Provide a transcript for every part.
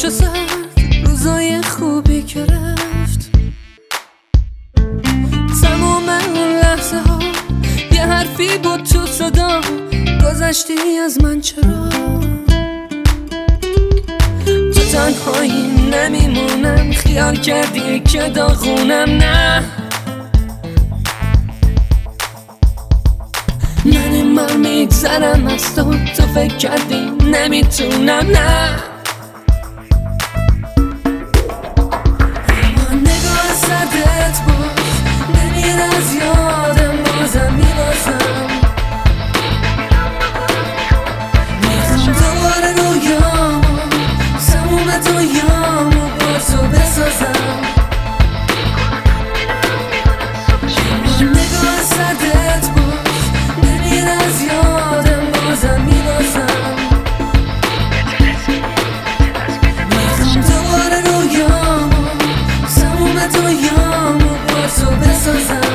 خوش زد روزای خوبی که رفت. تمام اون لحظه ها یه حرفی بود تو صدا، گذشتی از من چرا؟ تو تنهایی نمیمونم، خیال کردی که داغونم. نه من این بار میگذرم از تو فکر کردی نمیتونم. نه اما نگاه سردت باز نمیر از یادم، بازم میبازم. میخوام دوباره رویامو تموم دنیامو با تو بسازم. اما نگاه سردت باز نمیر از یادم، بازم میبازم. میخوام دوباره رویامو تموم دنیامو با تو بسازم.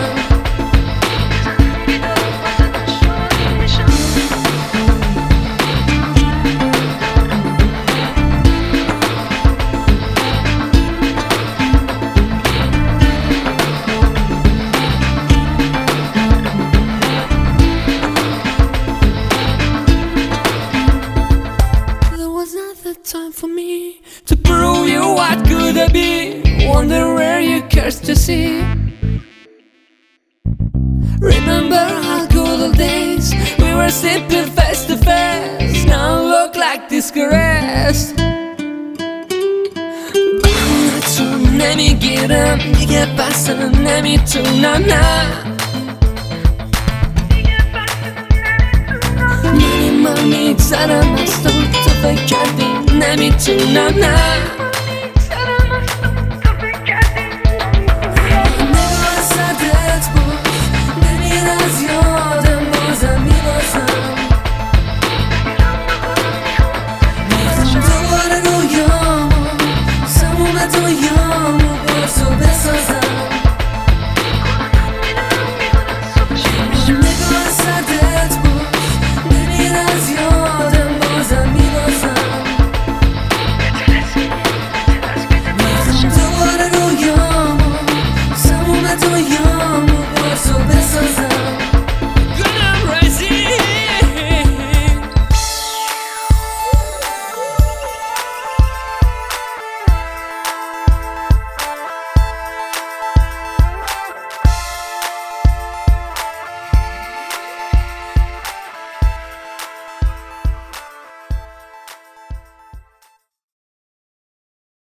Time for me to prove you what could I be. Wonder where you cursed to see. Remember how good old days we were sipping face to face. Now look like disgrace. بهونتون نمیگیرم دیگه، بس نمیتونم. نه من میگذرم از تو فکر کردی نمیتونم. نه